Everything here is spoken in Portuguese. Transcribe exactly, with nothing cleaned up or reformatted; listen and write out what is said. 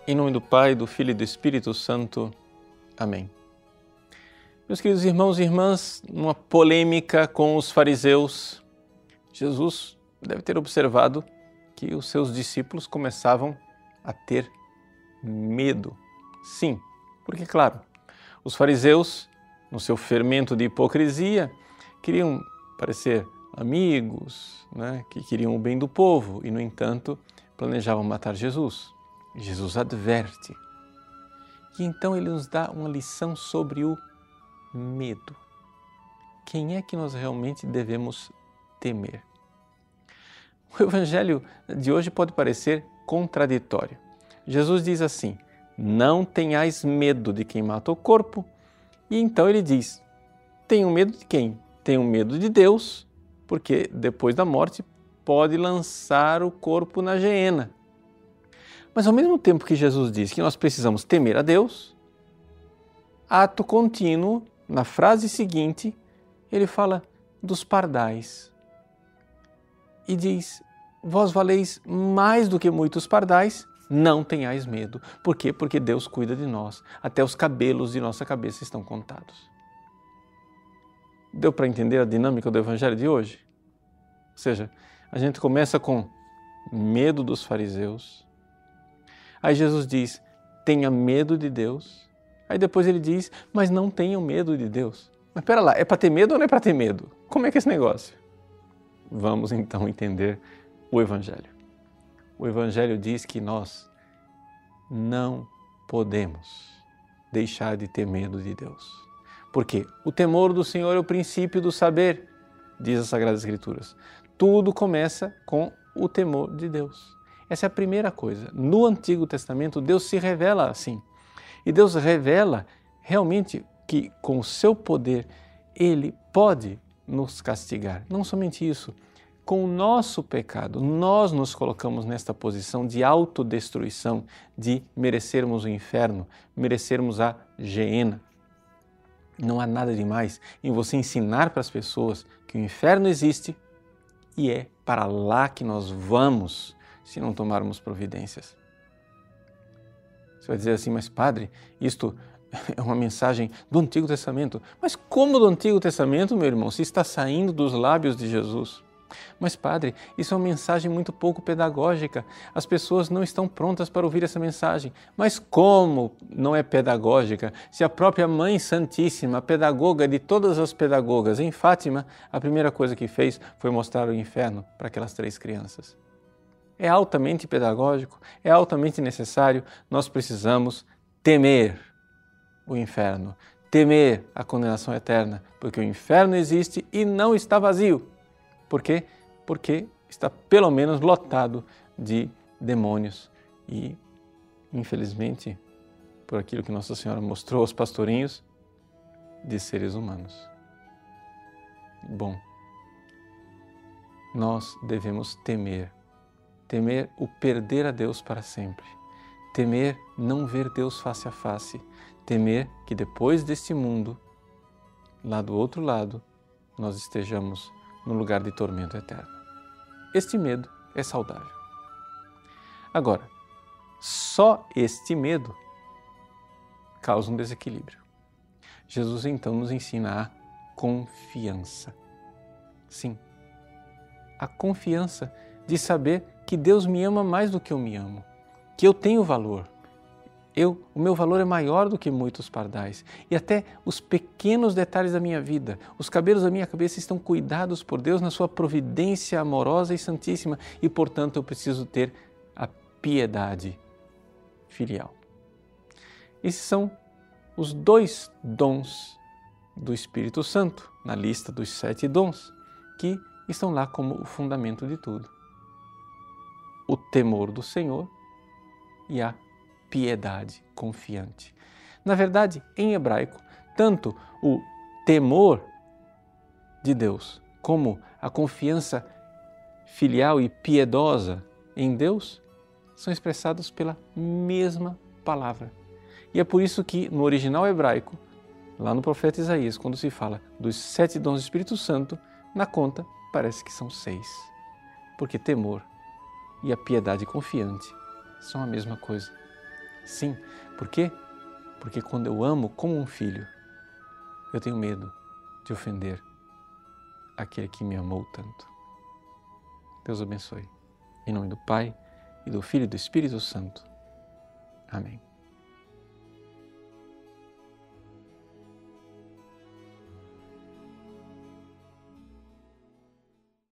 Em nome do Pai, do Filho e do Espírito Santo. Amém. Meus queridos irmãos e irmãs, numa polêmica com os fariseus, Jesus deve ter observado que os seus discípulos começavam a ter medo. Sim, porque, claro, os fariseus, no seu fermento de hipocrisia, queriam parecer amigos, né, que queriam o bem do povo e, no entanto, planejavam matar Jesus. Jesus adverte. E então ele nos dá uma lição sobre o medo. Quem é que nós realmente devemos temer? O evangelho de hoje pode parecer contraditório. Jesus diz assim: não tenhais medo de quem mata o corpo. E então ele diz: tenham medo de quem? Tenham medo de Deus, porque depois da morte pode lançar o corpo na geena. Mas ao mesmo tempo que Jesus diz que nós precisamos temer a Deus, ato contínuo, na frase seguinte, ele fala dos pardais. E diz: vós valeis mais do que muitos pardais, não tenhais medo. Por quê? Porque Deus cuida de nós. Até os cabelos de nossa cabeça estão contados. Deu para entender a dinâmica do evangelho de hoje? Ou seja, a gente começa com medo dos fariseus. Aí Jesus diz: tenha medo de Deus. Aí depois ele diz: mas não tenham medo de Deus. Mas pera lá, é para ter medo ou não é para ter medo? Como é que é esse negócio? Vamos então entender o evangelho. O evangelho diz que nós não podemos deixar de ter medo de Deus. Por quê? O temor do Senhor é o princípio do saber, diz as Sagradas Escrituras. Tudo começa com o temor de Deus. Essa é a primeira coisa. No Antigo Testamento, Deus se revela assim. E Deus revela realmente que com o seu poder, Ele pode nos castigar. Não somente isso, com o nosso pecado, nós nos colocamos nesta posição de autodestruição, de merecermos o inferno, merecermos a geena. Não há nada demais em você ensinar para as pessoas que o inferno existe e é para lá que nós vamos se não tomarmos providências. Você vai dizer assim: mas padre, isto é uma mensagem do Antigo Testamento. Mas como do Antigo Testamento, meu irmão, se está saindo dos lábios de Jesus? Mas padre, isso é uma mensagem muito pouco pedagógica. As pessoas não estão prontas para ouvir essa mensagem. Mas como não é pedagógica? Se a própria Mãe Santíssima, a pedagoga de todas as pedagogas em Fátima, a primeira coisa que fez foi mostrar o inferno para aquelas três crianças. É altamente pedagógico, é altamente necessário. Nós precisamos temer o inferno, temer a condenação eterna, porque o inferno existe e não está vazio. Por quê? Porque está pelo menos lotado de demônios e, infelizmente, por aquilo que Nossa Senhora mostrou aos pastorinhos, de seres humanos. Bom, nós devemos temer. Temer o perder a Deus para sempre. Temer não ver Deus face a face. Temer que depois deste mundo, lá do outro lado, nós estejamos no lugar de tormento eterno. Este medo é saudável. Agora, só este medo causa um desequilíbrio. Jesus então nos ensina a confiança. Sim, a confiança de saber que Deus me ama mais do que eu me amo, que eu tenho valor. Eu, o meu valor é maior do que muitos pardais. E até os pequenos detalhes da minha vida, os cabelos da minha cabeça estão cuidados por Deus na sua providência amorosa e santíssima. E, portanto, eu preciso ter a piedade filial. Esses são os dois dons do Espírito Santo, na lista dos sete dons, que estão lá como o fundamento de tudo. O temor do Senhor e a piedade confiante. Na verdade, em hebraico, tanto o temor de Deus como a confiança filial e piedosa em Deus são expressados pela mesma palavra. E é por isso que no original hebraico, lá no profeta Isaías, quando se fala dos sete dons do Espírito Santo, na conta parece que são seis. Porque temor e a piedade confiante são a mesma coisa. Sim, por quê? Porque quando eu amo como um filho, eu tenho medo de ofender aquele que me amou tanto. Deus abençoe. Em nome do Pai, e do Filho e do Espírito Santo. Amém.